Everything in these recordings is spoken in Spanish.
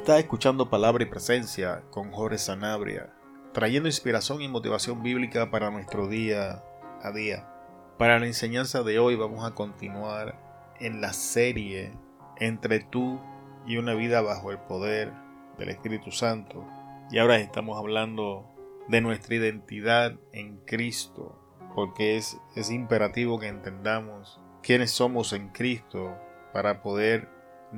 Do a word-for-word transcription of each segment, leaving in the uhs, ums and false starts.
Está escuchando Palabra y Presencia con Jorge Sanabria, trayendo inspiración y motivación bíblica para nuestro día a día. Para la enseñanza de hoy vamos a continuar en la serie Entre tú y una vida bajo el poder del Espíritu Santo. Y ahora estamos hablando de nuestra identidad en Cristo, porque es, es imperativo que entendamos quiénes somos en Cristo para poder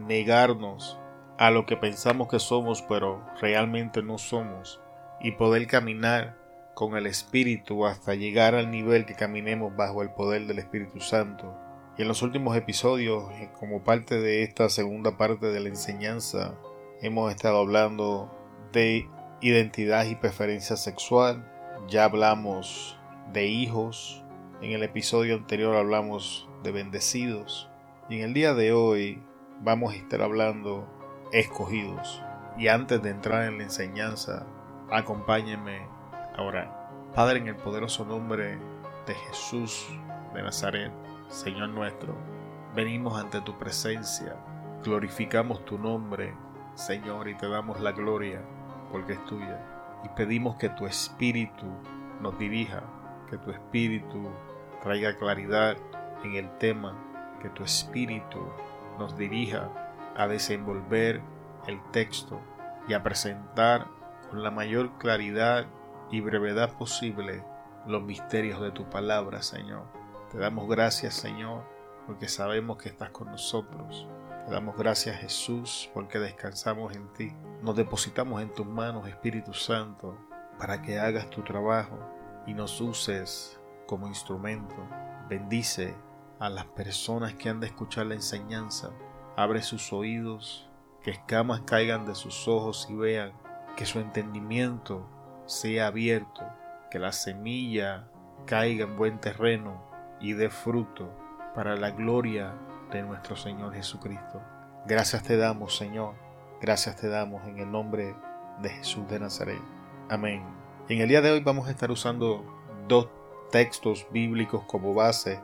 negarnos a lo que pensamos que somos pero realmente no somos, y poder caminar con el Espíritu hasta llegar al nivel que caminemos bajo el poder del Espíritu Santo. Y en los últimos episodios, como parte de esta segunda parte de la enseñanza, hemos estado hablando de identidad y preferencia sexual. Ya hablamos de hijos. En el episodio anterior hablamos de bendecidos. Y en el día de hoy vamos a estar hablando escogidos. Y antes de entrar en la enseñanza, acompáñenme a orar. Padre, en el poderoso nombre de Jesús de Nazaret, Señor nuestro, venimos ante tu presencia, glorificamos tu nombre, Señor, y te damos la gloria porque es tuya. Y pedimos que tu Espíritu nos dirija, que tu Espíritu traiga claridad en el tema, que tu Espíritu nos dirija a desenvolver el texto y a presentar con la mayor claridad y brevedad posible los misterios de tu palabra, Señor. Te damos gracias, Señor, porque sabemos que estás con nosotros. Te damos gracias, Jesús, porque descansamos en ti. Nos depositamos en tus manos, Espíritu Santo, para que hagas tu trabajo y nos uses como instrumento. Bendice a las personas que han de escuchar la enseñanza. Abre sus oídos, que escamas caigan de sus ojos y vean, que su entendimiento sea abierto, que la semilla caiga en buen terreno y dé fruto para la gloria de nuestro Señor Jesucristo. Gracias te damos, Señor, gracias te damos en el nombre de Jesús de Nazaret. Amén. En el día de hoy vamos a estar usando dos textos bíblicos como base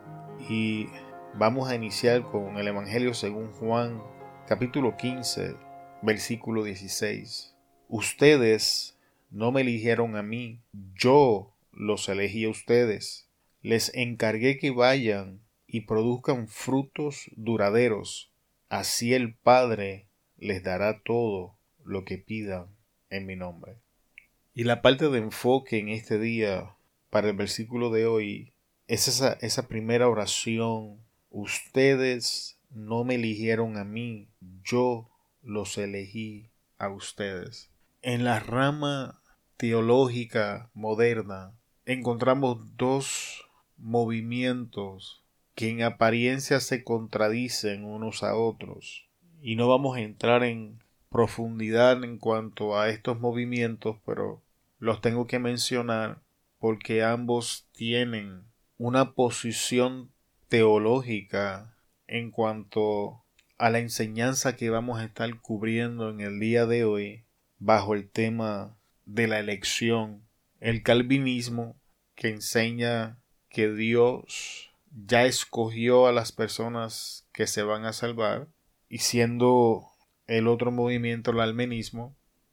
y vamos a iniciar con el Evangelio según Juan, capítulo quince, versículo dieciséis. Ustedes no me eligieron a mí, yo los elegí a ustedes. Les encargué que vayan y produzcan frutos duraderos. Así el Padre les dará todo lo que pidan en mi nombre. Y la parte de enfoque en este día para el versículo de hoy es esa, esa primera oración. Ustedes no me eligieron a mí, yo los elegí a ustedes. En la rama teológica moderna encontramos dos movimientos que en apariencia se contradicen unos a otros. Y no vamos a entrar en profundidad en cuanto a estos movimientos, pero los tengo que mencionar porque ambos tienen una posición teológica en cuanto a la enseñanza que vamos a estar cubriendo en el día de hoy bajo el tema de la elección. El calvinismo, que enseña que Dios ya escogió a las personas que se van a salvar, y siendo el otro movimiento el armenismo,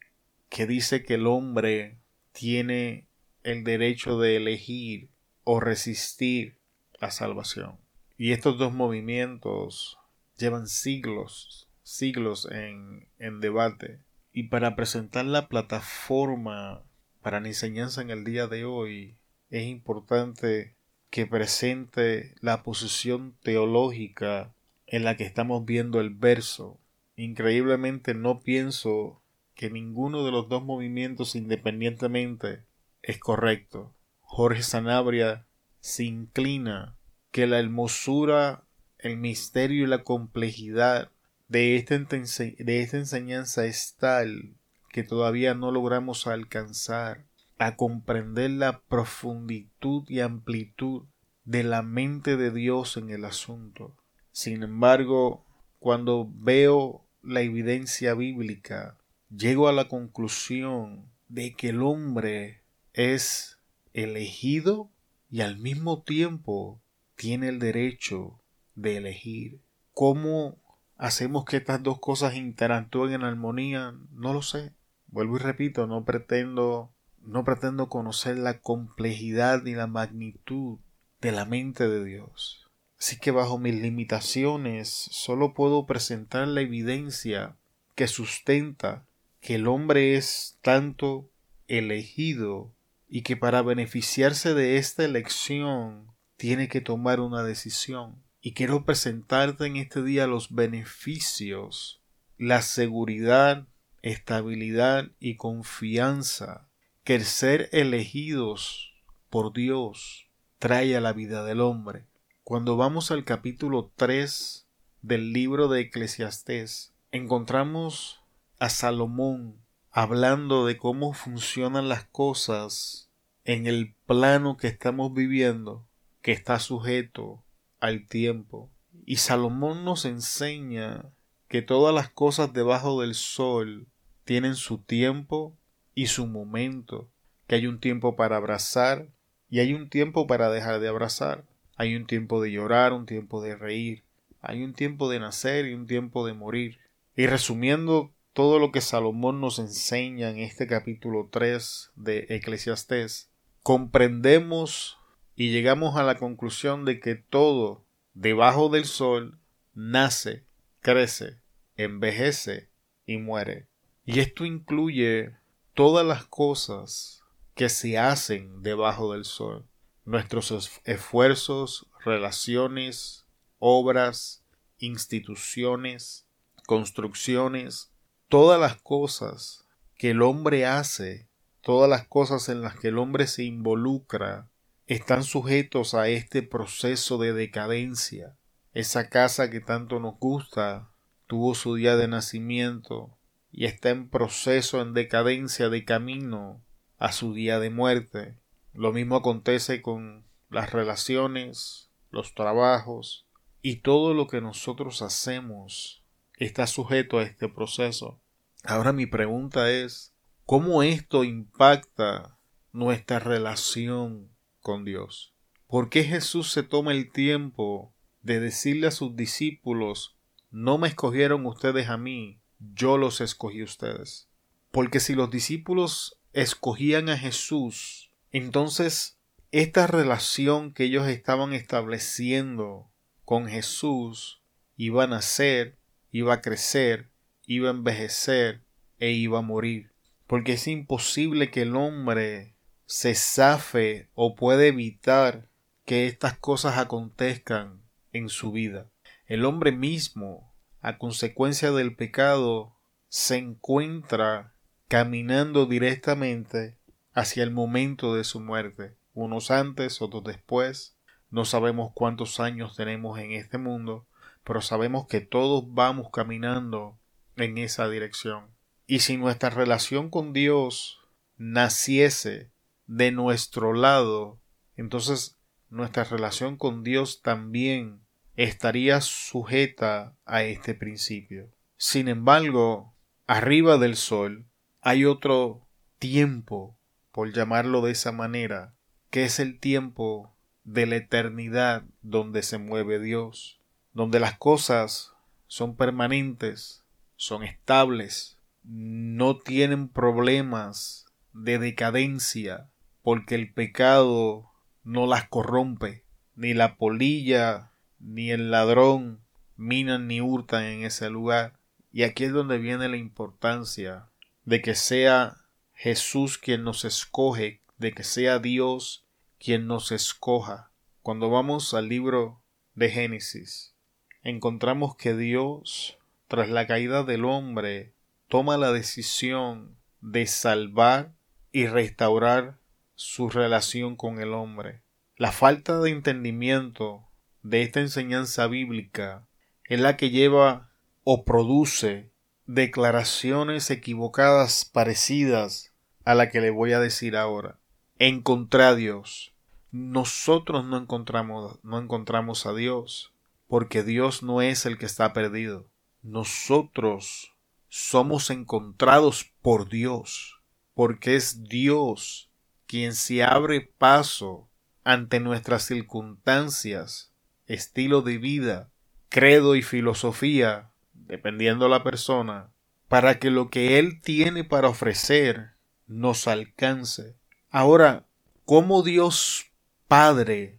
que dice que el hombre tiene el derecho de elegir o resistir la salvación. Y estos dos movimientos llevan siglos, siglos en, en debate. Y para presentar la plataforma para la enseñanza en el día de hoy, es importante que presente la posición teológica en la que estamos viendo el verso. Increíblemente no pienso que ninguno de los dos movimientos independientemente es correcto. Jorge Sanabria se inclina que la hermosura, el misterio y la complejidad de esta, de esta enseñanza es tal que todavía no logramos alcanzar a comprender la profunditud y amplitud de la mente de Dios en el asunto. Sin embargo, cuando veo la evidencia bíblica, llego a la conclusión de que el hombre es elegido y al mismo tiempo tiene el derecho de elegir. ¿Cómo hacemos que estas dos cosas interactúen en armonía? No lo sé. Vuelvo y repito, no pretendo, no pretendo conocer la complejidad ni la magnitud de la mente de Dios. Así que bajo mis limitaciones solo puedo presentar la evidencia que sustenta que el hombre es tanto elegido y que para beneficiarse de esta elección tiene que tomar una decisión. Y quiero presentarte en este día los beneficios, la seguridad, estabilidad y confianza que el ser elegidos por Dios trae a la vida del hombre. Cuando vamos al capítulo tres del libro de Eclesiastés, encontramos a Salomón hablando de cómo funcionan las cosas en el plano que estamos viviendo, que está sujeto al tiempo. Y Salomón nos enseña que todas las cosas debajo del sol tienen su tiempo y su momento, que hay un tiempo para abrazar y hay un tiempo para dejar de abrazar, hay un tiempo de llorar, un tiempo de reír, hay un tiempo de nacer y un tiempo de morir. Y resumiendo todo lo que Salomón nos enseña en este capítulo tres de Eclesiastés, comprendemos y llegamos a la conclusión de que todo debajo del sol nace, crece, envejece y muere. Y esto incluye todas las cosas que se hacen debajo del sol. Nuestros esfuerzos, relaciones, obras, instituciones, construcciones, todas las cosas que el hombre hace, todas las cosas en las que el hombre se involucra, están sujetos a este proceso de decadencia. Esa casa que tanto nos gusta tuvo su día de nacimiento y está en proceso, en decadencia, de camino a su día de muerte. Lo mismo acontece con las relaciones, los trabajos y todo lo que nosotros hacemos está sujeto a este proceso. Ahora mi pregunta es, ¿cómo esto impacta nuestra relación con Dios? ¿Por qué Jesús se toma el tiempo de decirle a sus discípulos, no me escogieron ustedes a mí, yo los escogí a ustedes? Porque si los discípulos escogían a Jesús, entonces esta relación que ellos estaban estableciendo con Jesús iba a nacer, iba a crecer, iba a envejecer e iba a morir. Porque es imposible que el hombre se zafe o pueda evitar que estas cosas acontezcan en su vida. El hombre mismo, a consecuencia del pecado, se encuentra caminando directamente hacia el momento de su muerte. Unos antes, otros después. No sabemos cuántos años tenemos en este mundo, pero sabemos que todos vamos caminando en esa dirección. Y si nuestra relación con Dios naciese de nuestro lado, entonces nuestra relación con Dios también estaría sujeta a este principio. Sin embargo, arriba del sol hay otro tiempo, por llamarlo de esa manera, que es el tiempo de la eternidad donde se mueve Dios, donde las cosas son permanentes, son estables, no tienen problemas de decadencia, porque el pecado no las corrompe, ni la polilla ni el ladrón minan ni hurtan en ese lugar. Y aquí es donde viene la importancia de que sea Jesús quien nos escoge, de que sea Dios quien nos escoja. Cuando vamos al libro de Génesis, encontramos que Dios, tras la caída del hombre, toma la decisión de salvar y restaurar su relación con el hombre. La falta de entendimiento de esta enseñanza bíblica es la que lleva o produce declaraciones equivocadas parecidas a la que le voy a decir ahora. Encontré a Dios. Nosotros no encontramos, no encontramos a Dios, porque Dios no es el que está perdido. Nosotros somos encontrados por Dios, porque es Dios quien se abre paso ante nuestras circunstancias, estilo de vida, credo y filosofía dependiendo de la persona, para que lo que Él tiene para ofrecer nos alcance. Ahora, ¿cómo Dios Padre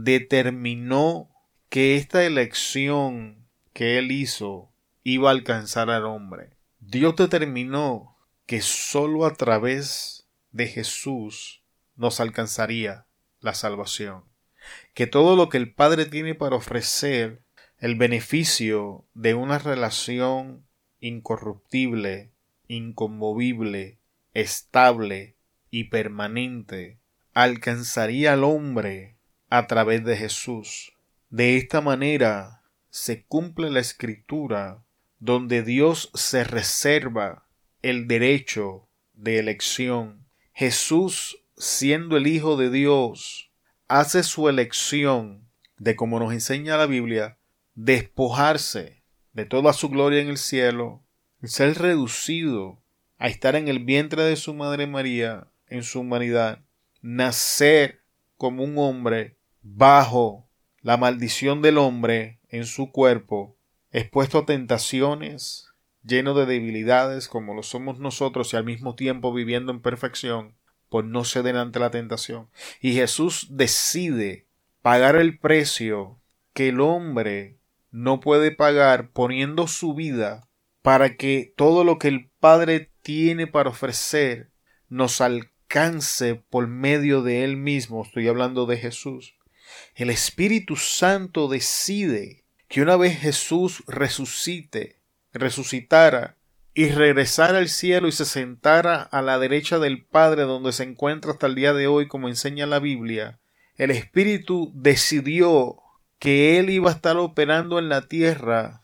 determinó que esta elección que Él hizo iba a alcanzar al hombre? Dios determinó que sólo a través de Jesús nos alcanzaría la salvación. Que todo lo que el Padre tiene para ofrecer, el beneficio de una relación incorruptible, inconmovible, estable y permanente, alcanzaría al hombre a través de Jesús. De esta manera se cumple la Escritura, donde Dios se reserva el derecho de elección. Jesús, siendo el Hijo de Dios, hace su elección de, como nos enseña la Biblia, despojarse de toda su gloria en el cielo, ser reducido a estar en el vientre de su madre María en su humanidad, nacer como un hombre bajo la maldición del hombre en su cuerpo, expuesto a tentaciones, lleno de debilidades como lo somos nosotros y al mismo tiempo viviendo en perfección, por no ceder ante la tentación. Y Jesús decide pagar el precio que el hombre no puede pagar, poniendo su vida para que todo lo que el Padre tiene para ofrecer nos alcance por medio de Él mismo. Estoy hablando de Jesús. El Espíritu Santo decide que una vez Jesús resucite, resucitara y regresara al cielo y se sentara a la derecha del Padre, donde se encuentra hasta el día de hoy, como enseña la Biblia, el Espíritu decidió que Él iba a estar operando en la tierra,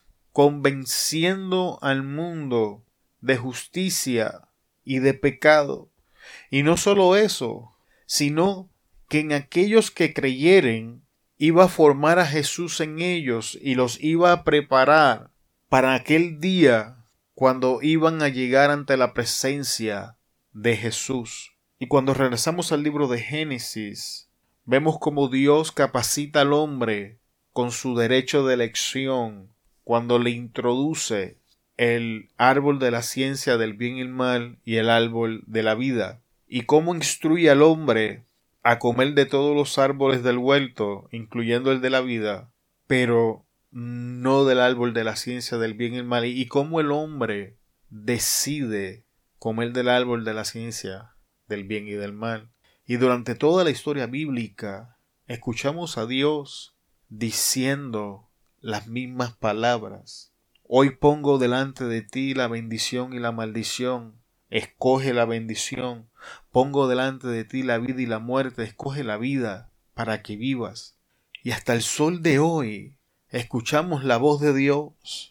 convenciendo al mundo de justicia y de pecado. Y no solo eso, sino que en aquellos que creyeren iba a formar a Jesús en ellos y los iba a preparar para aquel día cuando iban a llegar ante la presencia de Jesús. Y cuando regresamos al libro de Génesis, vemos cómo Dios capacita al hombre con su derecho de elección cuando le introduce el árbol de la ciencia del bien y el mal y el árbol de la vida, y cómo instruye al hombre a comer de todos los árboles del huerto, incluyendo el de la vida, pero no del árbol de la ciencia del bien y el mal, y cómo el hombre decide comer del árbol de la ciencia del bien y del mal. Y durante toda la historia bíblica escuchamos a Dios diciendo las mismas palabras. Hoy pongo delante de ti la bendición y la maldición. Escoge la bendición. Pongo delante de ti la vida y la muerte. Escoge la vida para que vivas. Y hasta el sol de hoy escuchamos la voz de Dios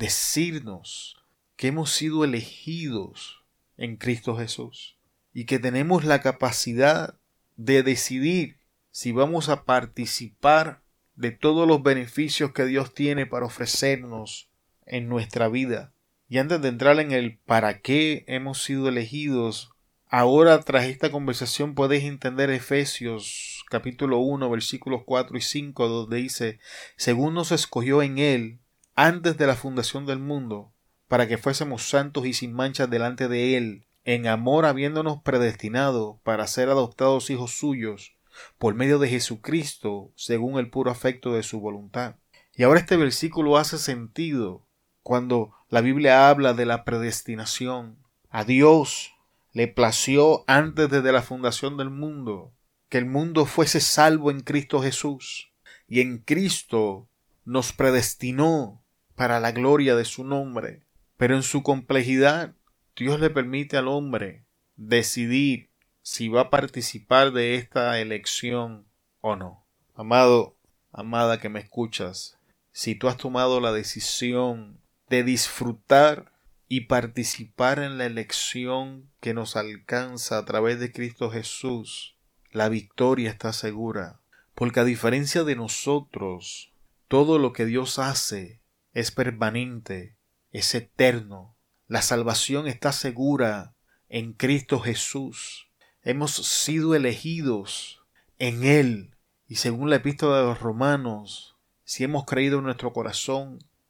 decirnos que hemos sido elegidos en Cristo Jesús y que tenemos la capacidad de decidir si vamos a participar de todos los beneficios que Dios tiene para ofrecernos en nuestra vida. Y antes de entrar en el para qué hemos sido elegidos, ahora tras esta conversación puedes entender Efesios capítulo uno versículos cuatro y cinco, donde dice: según nos escogió en Él antes de la fundación del mundo, para que fuésemos santos y sin mancha delante de Él, en amor habiéndonos predestinado para ser adoptados hijos suyos, por medio de Jesucristo, según el puro afecto de su voluntad. Y ahora este versículo hace sentido cuando la Biblia habla de la predestinación. A Dios le plació antes desde la fundación del mundo que el mundo fuese salvo en Cristo Jesús, y en Cristo nos predestinó para la gloria de su nombre. Pero en su complejidad, Dios le permite al hombre decidir si va a participar de esta elección o no. Amado, amada que me escuchas, si tú has tomado la decisión de disfrutar y participar en la elección que nos alcanza a través de Cristo Jesús, la victoria está segura, porque a diferencia de nosotros, todo lo que Dios hace es permanente, es eterno. La salvación está segura en Cristo Jesús. Hemos sido elegidos en Él. Y según la epístola de los Romanos, si hemos creído en nuestro corazón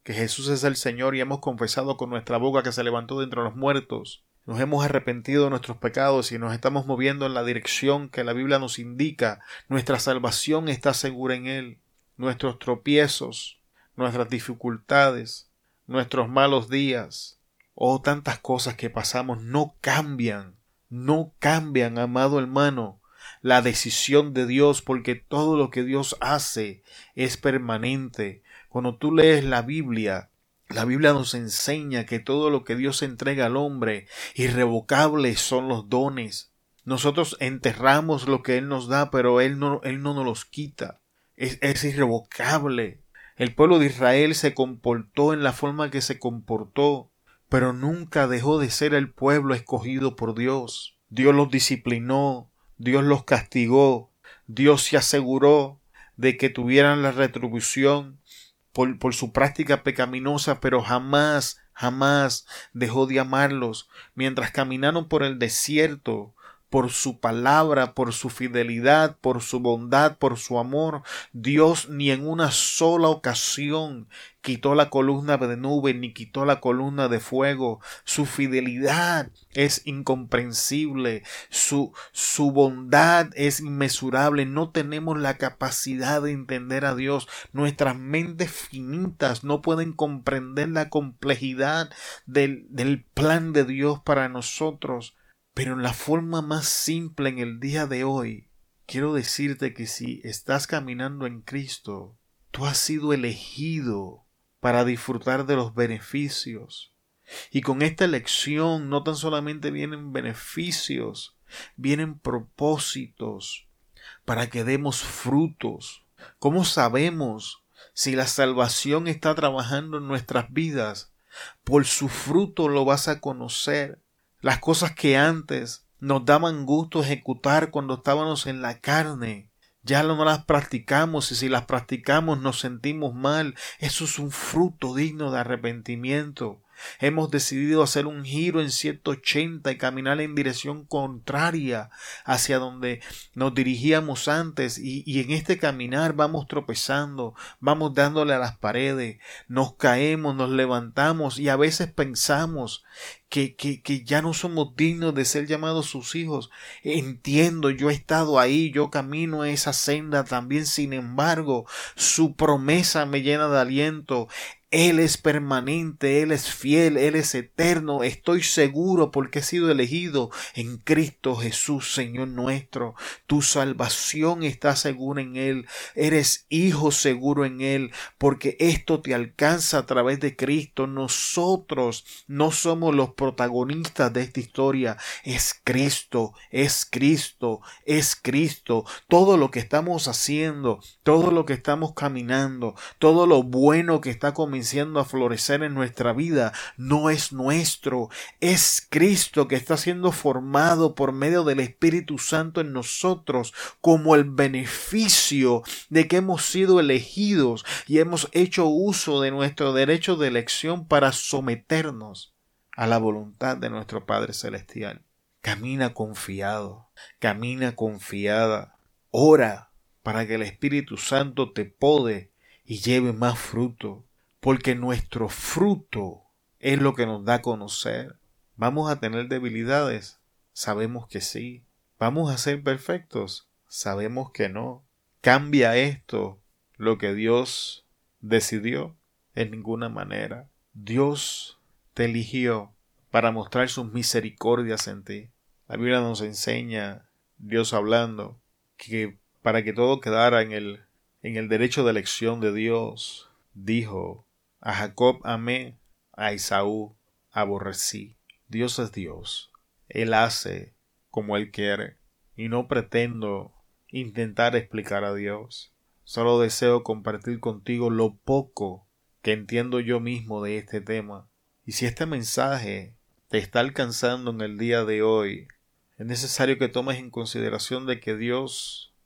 que Jesús es el Señor y hemos confesado con nuestra boca que se levantó de entre los muertos, nos hemos arrepentido de nuestros pecados y nos estamos moviendo en la dirección que la Biblia nos indica, nuestra salvación está segura en Él. Nuestros tropiezos, nuestras dificultades, nuestros malos días, oh, tantas cosas que pasamos no cambian, no cambian, amado hermano, la decisión de Dios, porque todo lo que Dios hace es permanente. Cuando tú lees la Biblia, la Biblia nos enseña que todo lo que Dios entrega al hombre, irrevocables son los dones. Nosotros enterramos lo que Él nos da, pero Él no, Él no nos los quita. Es, es irrevocable. El pueblo de Israel se comportó en la forma que se comportó, pero nunca dejó de ser el pueblo escogido por Dios. Dios los disciplinó, Dios los castigó, Dios se aseguró de que tuvieran la retribución por, por su práctica pecaminosa, pero jamás, jamás dejó de amarlos. Mientras caminaron por el desierto, por su palabra, por su fidelidad, por su bondad, por su amor, Dios ni en una sola ocasión quitó la columna de nube ni quitó la columna de fuego. Su fidelidad es incomprensible, su, su bondad es inmesurable. No tenemos la capacidad de entender a Dios. Nuestras mentes finitas no pueden comprender la complejidad del, del plan de Dios para nosotros. Pero en la forma más simple en el día de hoy, quiero decirte que si estás caminando en Cristo, tú has sido elegido para disfrutar de los beneficios. Y con esta elección no tan solamente vienen beneficios, vienen propósitos para que demos frutos. ¿Cómo sabemos si la salvación está trabajando en nuestras vidas? Por su fruto lo vas a conocer. Las cosas que antes nos daban gusto ejecutar cuando estábamos en la carne, ya no las practicamos, y si las practicamos nos sentimos mal. Eso es un fruto digno de arrepentimiento. Hemos decidido hacer un giro en ciento ochenta y caminar en dirección contraria hacia donde nos dirigíamos antes, y, y en este caminar vamos tropezando, vamos dándole a las paredes, nos caemos, nos levantamos y a veces pensamos que, que, que ya no somos dignos de ser llamados sus hijos. Entiendo, yo he estado ahí, yo camino a esa senda también. Sin embargo, su promesa me llena de aliento. Él es permanente, Él es fiel, Él es eterno. Estoy seguro porque he sido elegido en Cristo Jesús, Señor nuestro. Tu salvación está segura en Él. Eres hijo seguro en Él, porque esto te alcanza a través de Cristo. Nosotros no somos los protagonistas de esta historia. Es Cristo, es Cristo, es Cristo. Todo lo que estamos haciendo, todo lo que estamos caminando, todo lo bueno que está comenzando a florecer en nuestra vida no es nuestro, es Cristo que está siendo formado por medio del Espíritu Santo en nosotros como el beneficio de que hemos sido elegidos y hemos hecho uso de nuestro derecho de elección para someternos a la voluntad de nuestro Padre Celestial. Camina confiado, camina confiada, ora para que el Espíritu Santo te pode y lleve más fruto. Porque nuestro fruto es lo que nos da a conocer. ¿Vamos a tener debilidades? Sabemos que sí. ¿Vamos a ser perfectos? Sabemos que no. ¿Cambia esto lo que Dios decidió? En ninguna manera. Dios te eligió para mostrar sus misericordias en ti. La Biblia nos enseña, Dios hablando, que para que todo quedara en el, en el derecho de elección de Dios, dijo: a Jacob amé, a Esaú aborrecí. Dios es Dios. Él hace como Él quiere. Y no pretendo intentar explicar a Dios. Solo deseo compartir contigo lo poco que entiendo yo mismo de este tema. Y si este mensaje te está alcanzando en el día de hoy, es necesario que tomes en consideración de que Dios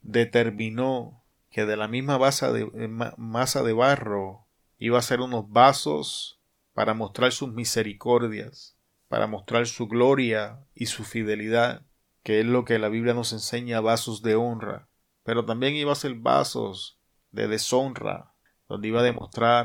determinó que de la misma masa de, masa de barro iba a ser unos vasos para mostrar sus misericordias, para mostrar su gloria y su fidelidad, que es lo que la Biblia nos enseña, vasos de honra. Pero también iba a ser vasos de deshonra, donde iba a demostrar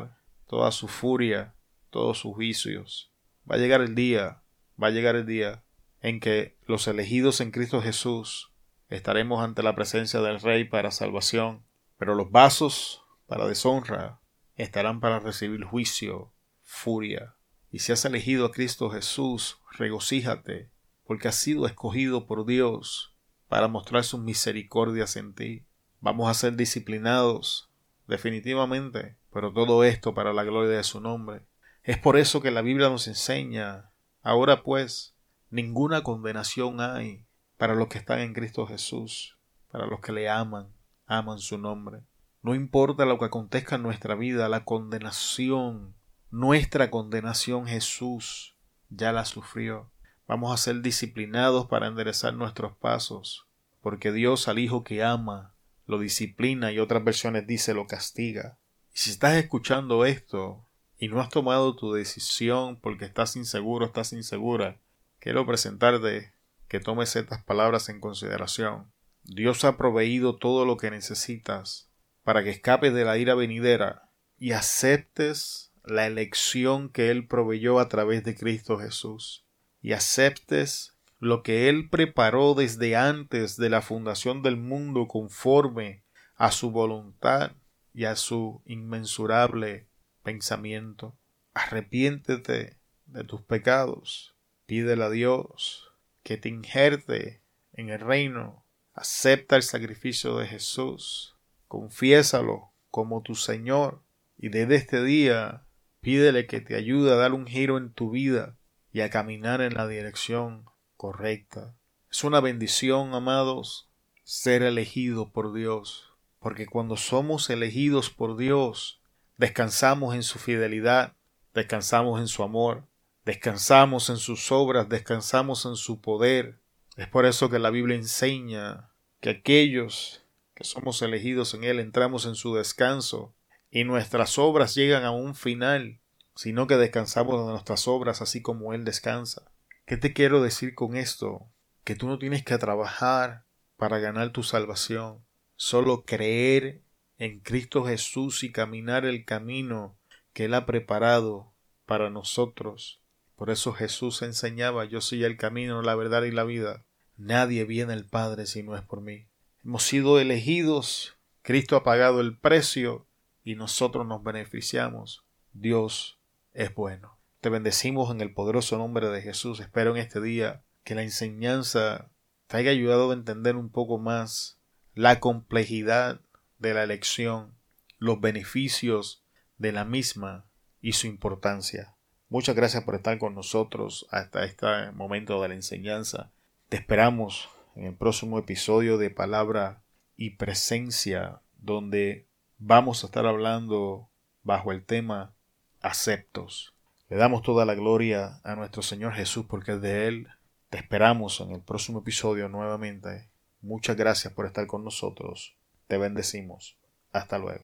toda su furia, todos sus vicios. Va a llegar el día, va a llegar el día en que los elegidos en Cristo Jesús estaremos ante la presencia del Rey para salvación, pero los vasos para deshonra estarán para recibir juicio, furia. Y si has elegido a Cristo Jesús, regocíjate, porque has sido escogido por Dios para mostrar sus misericordias en ti. Vamos a ser disciplinados, definitivamente, pero todo esto para la gloria de su nombre. Es por eso que la Biblia nos enseña, ahora pues, ninguna condenación hay para los que están en Cristo Jesús, para los que le aman, aman su nombre. No importa lo que acontezca en nuestra vida, la condenación, nuestra condenación Jesús ya la sufrió. Vamos a ser disciplinados para enderezar nuestros pasos, porque Dios al Hijo que ama lo disciplina y otras versiones dice lo castiga. Y si estás escuchando esto y no has tomado tu decisión porque estás inseguro, estás insegura, quiero presentarte que tomes estas palabras en consideración. Dios ha proveído todo lo que necesitas para que escapes de la ira venidera y aceptes la elección que Él proveyó a través de Cristo Jesús. Y aceptes lo que Él preparó desde antes de la fundación del mundo conforme a su voluntad y a su inmensurable pensamiento. Arrepiéntete de tus pecados. Pídele a Dios que te injerte en el reino. Acepta el sacrificio de Jesús. Confiésalo como tu Señor. Y desde este día pídele que te ayude a dar un giro en tu vida y a caminar en la dirección correcta. Es una bendición, amados, ser elegido por Dios, porque cuando somos elegidos por Dios, descansamos en su fidelidad, descansamos en su amor, descansamos en sus obras, descansamos en su poder. Es por eso que la Biblia enseña que aquellos que somos elegidos en Él entramos en su descanso y nuestras obras llegan a un final, sino que descansamos de nuestras obras así como Él descansa. ¿Qué te quiero decir con esto? Que tú no tienes que trabajar para ganar tu salvación, solo creer en Cristo Jesús y caminar el camino que Él ha preparado para nosotros. Por eso Jesús enseñaba: yo soy el camino, la verdad y la vida. Nadie viene al Padre si no es por mí. Hemos sido elegidos, Cristo ha pagado el precio y nosotros nos beneficiamos. Dios es bueno. Te bendecimos en el poderoso nombre de Jesús. Espero en este día que la enseñanza te haya ayudado a entender un poco más la complejidad de la elección, los beneficios de la misma y su importancia. Muchas gracias por estar con nosotros hasta este momento de la enseñanza. Te esperamos en el próximo episodio de Palabra y Presencia, donde vamos a estar hablando bajo el tema aceptos. Le damos toda la gloria a nuestro Señor Jesús porque es de Él. Te esperamos en el próximo episodio nuevamente. Muchas gracias por estar con nosotros. Te bendecimos. Hasta luego.